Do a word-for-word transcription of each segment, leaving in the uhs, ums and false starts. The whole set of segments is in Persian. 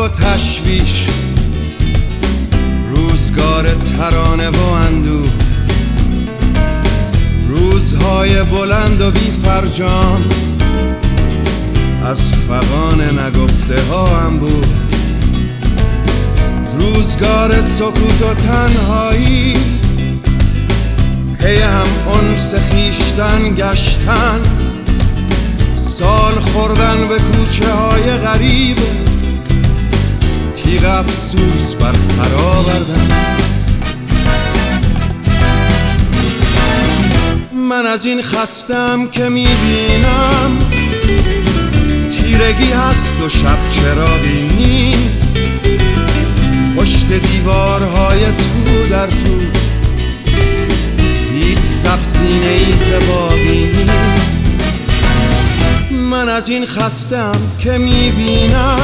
و تشویش، روزگار ترانه و اندوه، روزهای بلند و بی فرجام، از فغان نگفته ها انبوه، روزگار سکوت و تنهایی، پی هم انس خویشتن گشتن، سال خوردن به کوچه های غریب، تیغ افسوس بر پر آوردن. من از این خستم که میبینم تیرگی هست و شب چراغی نیست، پشت دیوارهای تو در تو هیچ سبزینه‌ای زباقی نیست. من از این خستم که میبینم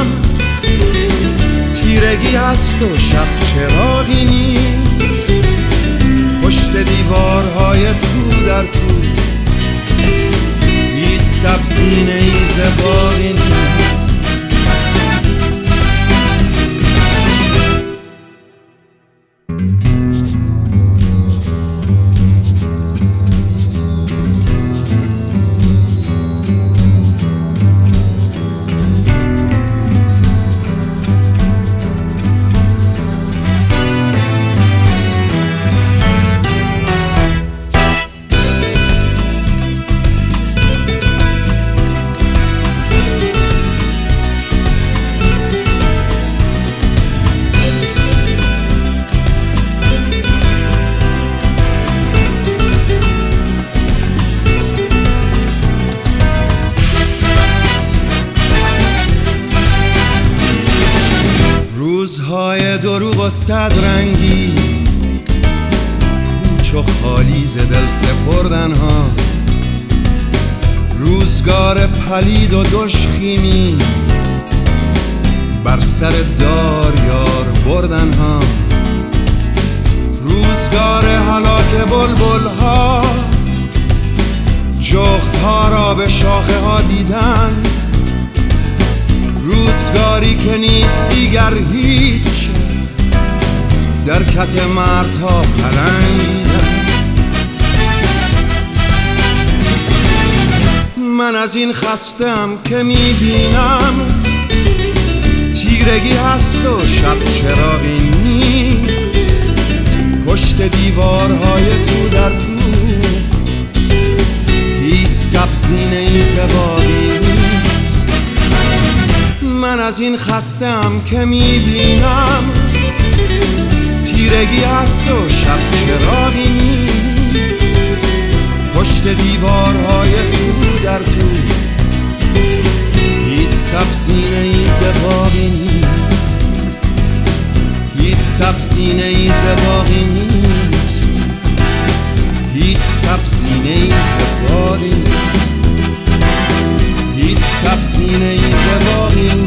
تیرگی هست و شب چراغی نیست، پشت دیوارهای تو در تو هیچ سبزینه‌ای زباقی نیست. روزهای دروغ و صد رنگی، پوچ و خالی ز دل سپردن ها، روزگار پلید و دشخیمی، بر سر دار یار بردن ها، روزگار هلاک بلبل ها، جغد ها را به شاخه ها دیدن، روزگاری که نیست دیگر هیچ، در کت مردها پلنگیدن. من از این خستم که میبینم تیرگی هست و شب چراغی نیست، پشت دیوارهای تو در تو هیچ سبزینه‌ای زباقی نیست. من از این خستم که میبینم تیرگی هست و شب چراغی نیست، پشت دیوارهای تو در تو هیچ سبزینه‌ای زباقی نیست، هیچ سبزینه‌ای زباقی نیست، هیچ سبزینه‌ای زباقی نیست، هیچ سبزینه‌ای زباقی نیست.